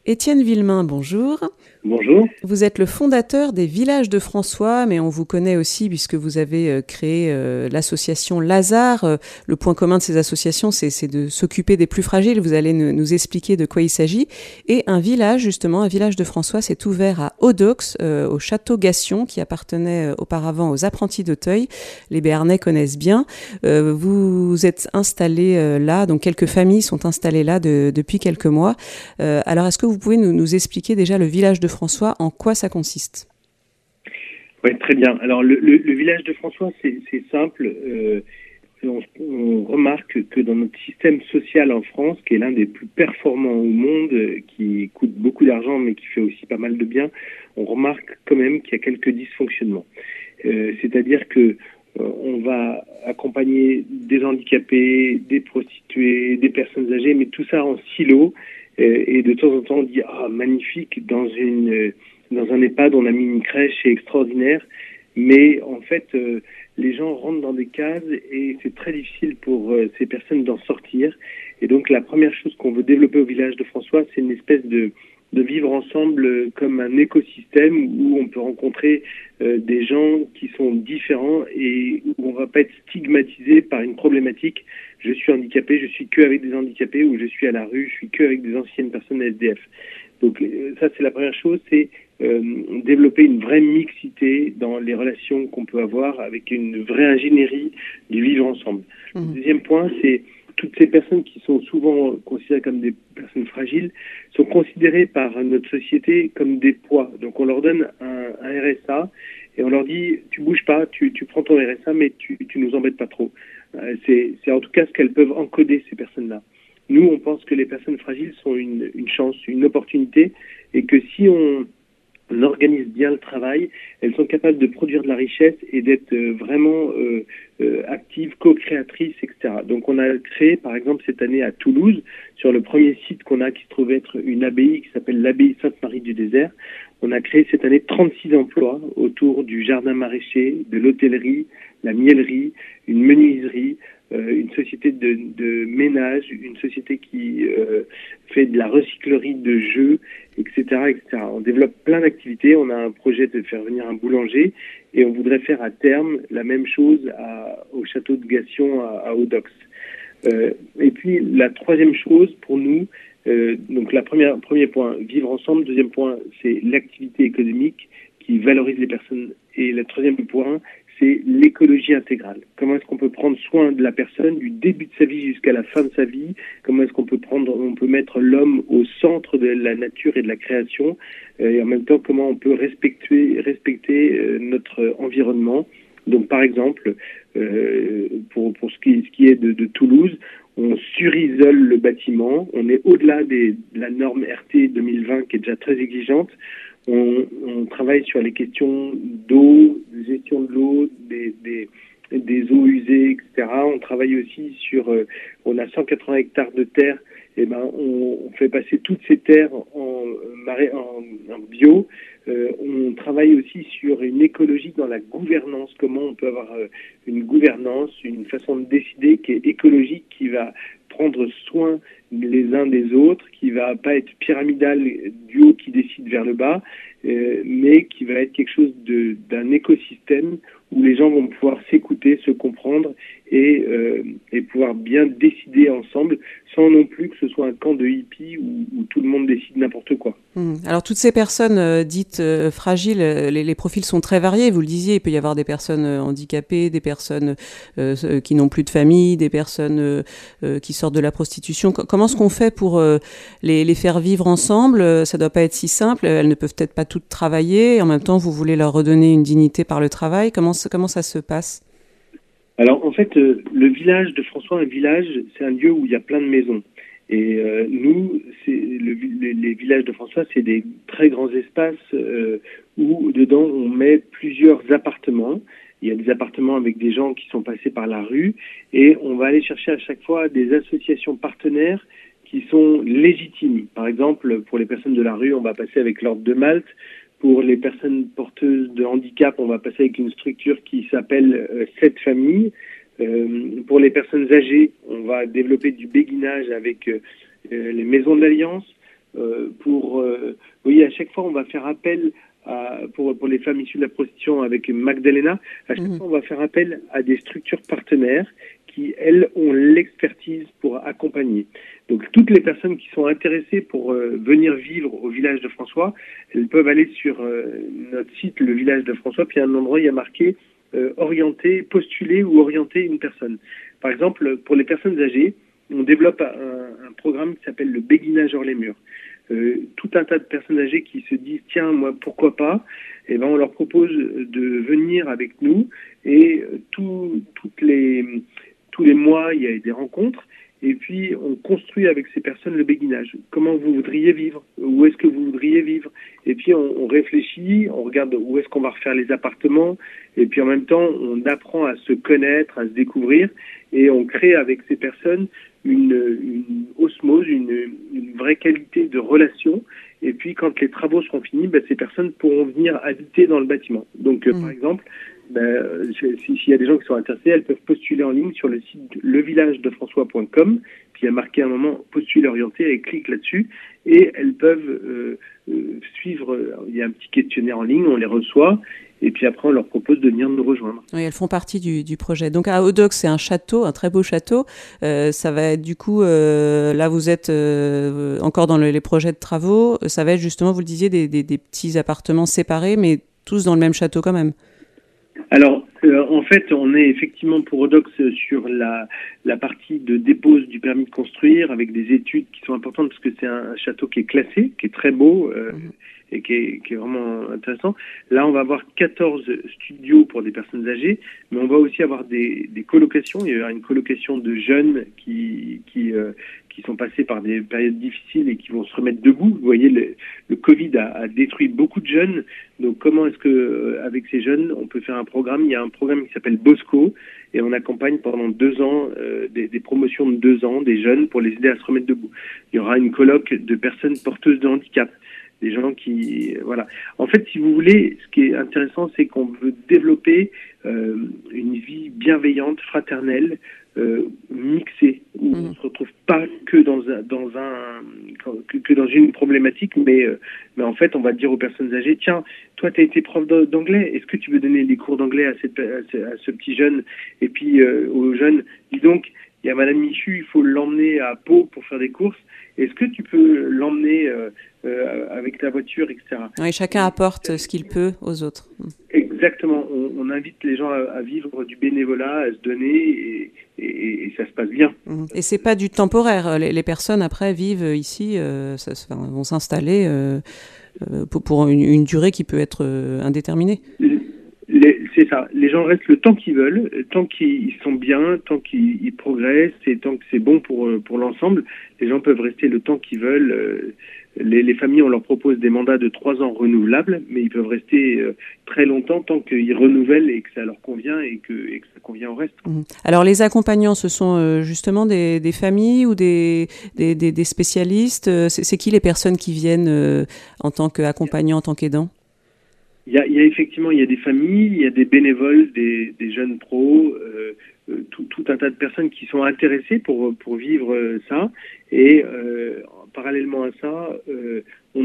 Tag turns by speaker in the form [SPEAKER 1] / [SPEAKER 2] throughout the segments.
[SPEAKER 1] Étienne Villemain, bonjour.
[SPEAKER 2] Bonjour.
[SPEAKER 1] Vous êtes le fondateur des Villages de François, mais on vous connaît aussi puisque vous avez créé l'association Lazare. Le point commun de ces associations, c'est de s'occuper des plus fragiles. Vous allez nous expliquer de quoi il s'agit. Et un village, justement, un village de François, s'est ouvert à Audox, au château Gassion, qui appartenait auparavant aux apprentis d'Auteuil. Les Béarnais connaissent bien. Vous êtes installés là, donc quelques familles sont installées là depuis quelques mois. Alors, est-ce que vous pouvez nous expliquer déjà le village de François, en quoi ça consiste?
[SPEAKER 2] Oui, très bien. Alors, le village de François, c'est simple. On remarque que dans notre système social en France, qui est l'un des plus performants au monde, qui coûte beaucoup d'argent, mais qui fait aussi pas mal de bien, on remarque quand même qu'il y a quelques dysfonctionnements. C'est-à-dire que on va accompagner des handicapés, des prostituées, des personnes âgées, mais tout ça en silo. Et de temps en temps, on dit « Ah, magnifique, dans un EHPAD, on a mis une crèche, c'est extraordinaire. » Mais en fait, les gens rentrent dans des cases et c'est très difficile pour ces personnes d'en sortir. Et donc, la première chose qu'on veut développer au village de François, c'est une espèce de vivre ensemble comme un écosystème où on peut rencontrer des gens qui sont différents et où on ne va pas être stigmatisé par une problématique. Je suis handicapé, je suis que avec des handicapés, ou je suis à la rue, je suis que avec des anciennes personnes SDF. Donc ça, c'est la première chose, c'est développer une vraie mixité dans les relations qu'on peut avoir avec une vraie ingénierie du vivre ensemble. Le deuxième point, c'est toutes ces personnes qui sont souvent considérées comme des personnes fragiles sont considérées par notre société comme des poids. Donc on leur donne un RSA et on leur dit tu bouges pas, tu prends ton RSA mais tu nous embêtes pas trop. C'est en tout cas ce qu'elles peuvent encoder, ces personnes-là. Nous, on pense que les personnes fragiles sont une chance, une opportunité, et que si on organise bien le travail, elles sont capables de produire de la richesse et d'être vraiment actives, co-créatrices, etc. Donc on a créé, par exemple, cette année à Toulouse, sur le premier site qu'on a qui se trouve être une abbaye qui s'appelle l'abbaye Sainte-Marie du Désert, on a créé cette année 36 emplois autour du jardin maraîcher, de l'hôtellerie, la miellerie, une menuiserie, une société de ménage, une société qui fait de la recyclerie de jeux, etc., etc. On développe plein d'activités. On a un projet de faire venir un boulanger et on voudrait faire à terme la même chose au château de Gassion à Audox. Et puis la troisième chose pour nous, donc premier point, vivre ensemble. Deuxième point, c'est l'activité économique qui valorise les personnes. Et le troisième point, c'est l'écologie intégrale. Comment est-ce qu'on peut prendre soin de la personne du début de sa vie jusqu'à la fin de sa vie? Comment est-ce qu'on peut mettre l'homme au centre de la nature et de la création? Et en même temps, comment on peut respecter notre environnement? Donc, par exemple, pour ce qui est de Toulouse, on surisole le bâtiment. On est au-delà de la norme RT 2020 qui est déjà très exigeante. On travaille sur les questions d'eau, de gestion de l'eau, des eaux usées, etc. On travaille aussi on a 180 hectares de terre. Et on fait passer toutes ces terres en bio. On travaille aussi sur une écologie dans la gouvernance. Comment on peut avoir une gouvernance, une façon de décider qui est écologique, qui va prendre soin les uns des autres, qui va pas être pyramidal du haut qui décide vers le bas, mais qui va être quelque chose d'un écosystème où les gens vont pouvoir s'écouter, se comprendre et pouvoir bien décider ensemble, sans non plus que ce soit un camp de hippies où tout le monde décide n'importe quoi.
[SPEAKER 1] Alors toutes ces personnes dites fragiles, les profils sont très variés, vous le disiez, il peut y avoir des personnes handicapées, des personnes qui n'ont plus de famille, des personnes qui sortent de la prostitution. Comment est-ce qu'on fait pour les faire vivre ensemble? Ça doit pas être si simple, elles ne peuvent peut-être pas toutes travailler, et en même temps vous voulez leur redonner une dignité par le travail. Comment ça se passe?
[SPEAKER 2] Alors en fait, le village de François, c'est un lieu où il y a plein de maisons. Et nous, les villages de François, c'est des très grands espaces où dedans on met plusieurs appartements. Il y a des appartements avec des gens qui sont passés par la rue et on va aller chercher à chaque fois des associations partenaires qui sont légitimes. Par exemple, pour les personnes de la rue, on va passer avec l'Ordre de Malte. Pour les personnes porteuses de handicap, on va passer avec une structure qui s'appelle 7 familles. Pour les personnes âgées, on va développer du béguinage avec les maisons de l'Alliance. vous voyez, à chaque fois, on va faire appel pour les femmes issues de la prostitution avec Magdalena, à chaque fois, on va faire appel à des structures partenaires qui, elles, ont l'expertise pour accompagner. Donc, toutes les personnes qui sont intéressées pour venir vivre au village de François, elles peuvent aller sur notre site, le village de François, puis à un endroit, il y a marqué orienter, postuler ou orienter une personne. Par exemple, pour les personnes âgées, on développe un programme qui s'appelle le béguinage hors les murs. Tout un tas de personnes âgées qui se disent tiens, moi pourquoi pas, et ben on leur propose de venir avec nous et tous les mois il y a des rencontres et puis on construit avec ces personnes le béguinage. Comment vous voudriez vivre? Où est-ce que vous voudriez vivre? Et puis on réfléchit, on regarde où est-ce qu'on va refaire les appartements et puis en même temps on apprend à se connaître, à se découvrir et on crée avec ces personnes une osmose, une vraie qualité de relation. Et puis, quand les travaux seront finis, ces personnes pourront venir habiter dans le bâtiment. Donc, par exemple, s'il y a des gens qui sont intéressés, elles peuvent postuler en ligne sur le site levillagedefrançois.com. Puis, il y a marqué à un moment « Postuler orienté », elles cliquent là-dessus et elles peuvent suivre. Il y a un petit questionnaire en ligne, on les reçoit. Et puis après, on leur propose de venir nous rejoindre.
[SPEAKER 1] Oui, elles font partie du projet. Donc à Odox, c'est un château, un très beau château. Ça va être du coup, là vous êtes encore dans les projets de travaux. Ça va être justement, vous le disiez, des petits appartements séparés, mais tous dans le même château quand même.
[SPEAKER 2] Alors, en fait, on est effectivement pour Odox sur la partie de dépose du permis de construire avec des études qui sont importantes parce que c'est un château qui est classé, qui est très beau. Et qui est vraiment intéressant. Là, on va avoir 14 studios pour des personnes âgées, mais on va aussi avoir des colocations. Il y aura une colocation de jeunes qui sont passés par des périodes difficiles et qui vont se remettre debout. Vous voyez, le Covid a détruit beaucoup de jeunes. Donc, comment est-ce que avec ces jeunes, on peut faire un programme? Il y a un programme qui s'appelle Bosco et on accompagne pendant 2 ans des promotions de 2 ans des jeunes pour les aider à se remettre debout. Il y aura une colloque de personnes porteuses de handicap. Des gens qui... Voilà. En fait, si vous voulez, ce qui est intéressant, c'est qu'on veut développer une vie bienveillante, fraternelle, mixée, où on ne se retrouve pas que dans une problématique, mais en fait, on va dire aux personnes âgées, tiens, toi, tu as été prof d'anglais, est-ce que tu veux donner des cours d'anglais à ce petit jeune? Et puis, aux jeunes, dis donc, il y a Madame Michu, il faut l'emmener à Pau pour faire des courses. Est-ce que tu peux l'emmener avec ta voiture, etc.
[SPEAKER 1] Oui, chacun apporte ce qu'il peut aux autres.
[SPEAKER 2] Exactement. On invite les gens à vivre du bénévolat, à se donner, et ça se passe bien.
[SPEAKER 1] Et c'est pas du temporaire. Les personnes après vivent ici, vont s'installer pour une durée qui peut être indéterminée.
[SPEAKER 2] C'est ça. Les gens restent le temps qu'ils veulent, tant qu'ils sont bien, tant qu'ils progressent et tant que c'est bon pour l'ensemble. Les gens peuvent rester le temps qu'ils veulent. Les familles, on leur propose des mandats de 3 ans renouvelables, mais ils peuvent rester très longtemps tant qu'ils renouvellent et que ça leur convient et que ça convient au reste.
[SPEAKER 1] Alors les accompagnants, ce sont justement des familles ou des spécialistes. C'est qui les personnes qui viennent en tant qu'accompagnants, en tant qu'aidants?
[SPEAKER 2] Il y a effectivement, il y a des familles, il y a des bénévoles, des jeunes pros, tout un tas de personnes qui sont intéressées pour vivre ça. Et parallèlement à ça, on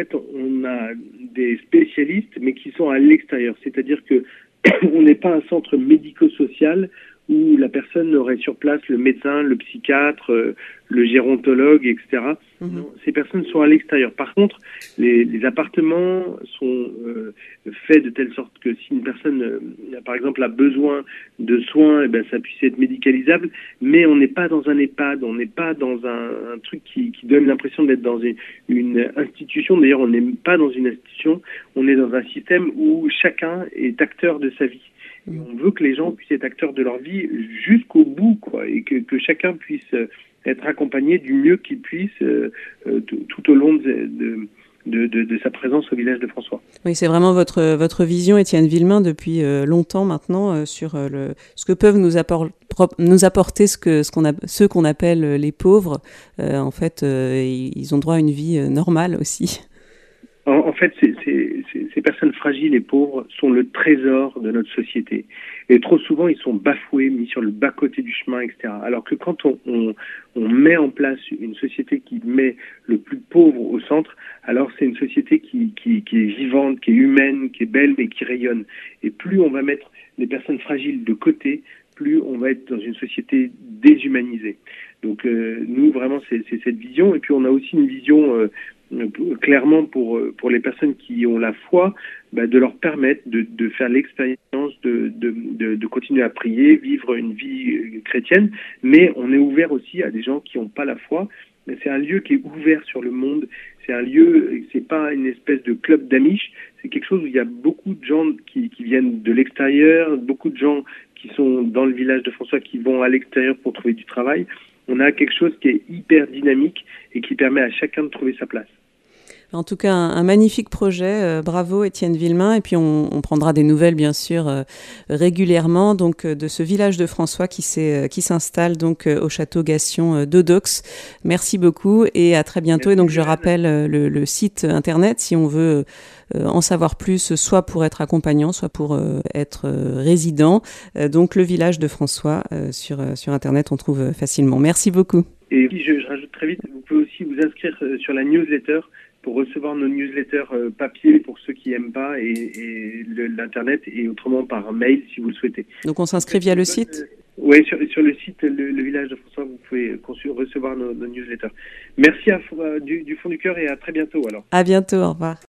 [SPEAKER 2] a des spécialistes, mais qui sont à l'extérieur. C'est-à-dire que on n'est pas un centre médico-social où la personne aurait sur place le médecin, le psychiatre, le gérontologue, etc. Non, ces personnes sont à l'extérieur. Par contre, les appartements sont faits de telle sorte que si une personne, par exemple, a besoin de soins, ça puisse être médicalisable, mais on n'est pas dans un EHPAD, on n'est pas dans un truc qui donne l'impression d'être dans une institution. D'ailleurs, on n'est pas dans une institution, on est dans un système où chacun est acteur de sa vie. Et on veut que les gens puissent être acteurs de leur vie jusqu'au bout, quoi, et que chacun puisse être accompagné du mieux qu'il puisse tout au long de sa présence au village de François.
[SPEAKER 1] Oui, c'est vraiment votre vision, Étienne Villemain, depuis longtemps maintenant, sur ce que peuvent nous apporter ceux qu'on appelle les pauvres. En fait, ils ont droit à une vie normale aussi.
[SPEAKER 2] En fait, ces personnes fragiles et pauvres sont le trésor de notre société. Et trop souvent, ils sont bafoués, mis sur le bas-côté du chemin, etc. Alors que quand on met en place une société qui met le plus pauvre au centre, alors c'est une société qui est vivante, qui est humaine, qui est belle et qui rayonne. Et plus on va mettre les personnes fragiles de côté, plus on va être dans une société déshumanisée. Donc nous, vraiment, c'est cette vision. Et puis on a aussi une vision clairement pour les personnes qui ont la foi, de leur permettre de faire l'expérience de continuer à prier, vivre une vie chrétienne, mais on est ouvert aussi à des gens qui n'ont pas la foi. Mais c'est un lieu qui est ouvert sur le monde, c'est un lieu, c'est pas une espèce de club d'amish, c'est quelque chose où il y a beaucoup de gens qui viennent de l'extérieur, beaucoup de gens qui sont dans le village de François qui vont à l'extérieur pour trouver du travail. On a quelque chose qui est hyper dynamique et qui permet à chacun de trouver sa place.
[SPEAKER 1] En tout cas, un magnifique projet. Bravo, Étienne Villemain. Et puis, on prendra des nouvelles, bien sûr, régulièrement, donc, de ce village de François qui s'installe donc au château Gassion d'Odox. Merci beaucoup et à très bientôt.
[SPEAKER 2] Merci,
[SPEAKER 1] et donc, je rappelle le site internet si on veut en savoir plus, soit pour être accompagnant, soit pour être résident. Donc, le village de François sur internet, on trouve facilement. Merci beaucoup.
[SPEAKER 2] Et puis, je rajoute très vite, vous pouvez aussi vous inscrire sur la newsletter pour recevoir nos newsletters papier pour ceux qui n'aiment pas et l'Internet et autrement par mail si vous le souhaitez.
[SPEAKER 1] Donc on s'inscrit via le site
[SPEAKER 2] Oui, sur le site le village de François, vous pouvez recevoir nos newsletters. Merci du fond du cœur et à très bientôt alors.
[SPEAKER 1] À bientôt, au revoir.